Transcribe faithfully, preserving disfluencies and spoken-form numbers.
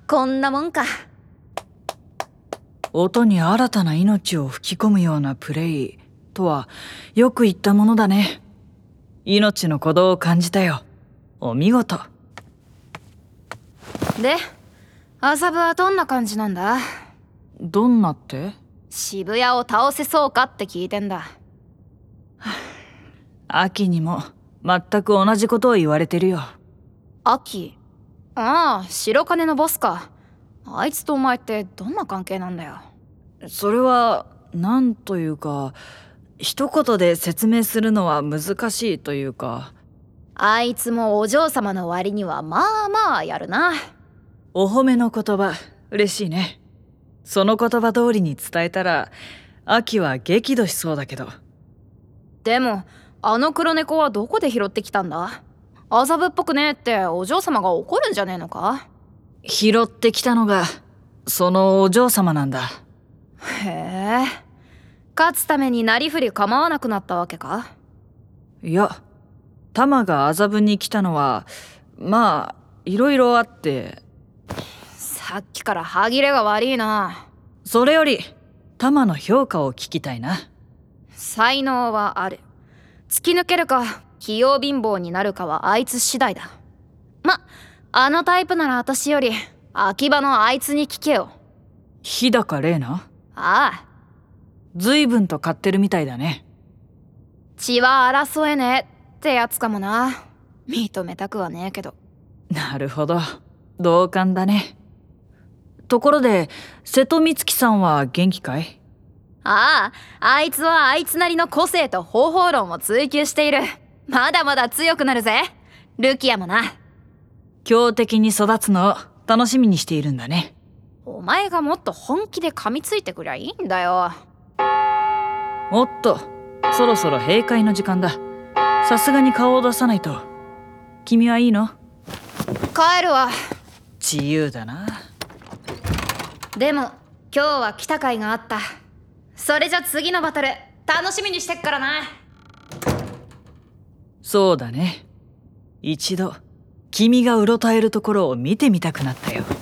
こんなもんか。 音に新たな命を吹き込むようなプレイとはよく言ったものだね。命の鼓動を感じたよ。お見事。 で、麻布はどんな感じなんだ？ どんなって？ 渋谷を倒せそうかって聞いてんだ。 秋にも全く同じことを言われてるよ。 秋？ああ、白金のボスか。あいつとお前ってどんな関係なんだよ。 それはなんというか、一言で説明するのは難しいというか。 あいつもお嬢様の割にはまあまあやるな。 お褒めの言葉嬉しいね。その言葉通りに伝えたら秋は激怒しそうだけど。 でもあの黒猫はどこで拾ってきたんだ？麻布っぽくねえってお嬢様が怒るんじゃねえのか？ 拾ってきたのがそのお嬢様なんだ。 へえ、勝つためになりふり構わなくなったわけか？ いや、タマが麻布に来たのはまあいろいろあって。 さっきから歯切れが悪いな。 それよりタマの評価を聞きたいな。 才能はある。突き抜けるか器用貧乏になるかはあいつ次第だ。ま、あのタイプなら私より秋葉のあいつに聞けよ。 日高玲奈？ ああ、 随分と買ってるみたいだね。 血は争えねえってやつかもな。認めたくはねえけど。 なるほど、同感だね。ところで瀬戸美月さんは元気かい？ ああ、あいつはあいつなりの個性と方法論を追求している。まだまだ強くなるぜ。ルキアもな。 強敵に育つのを楽しみにしているんだね。 お前がもっと本気で噛みついてくりゃいいんだよ。 おっと、そろそろ閉会の時間だ。さすがに顔を出さないと。君はいいの？ 帰るわ。 自由だな。 でも今日は来た甲斐があった。それじゃ次のバトル楽しみにしてっからな。 そうだね。一度君がうろたえるところを見てみたくなったよ。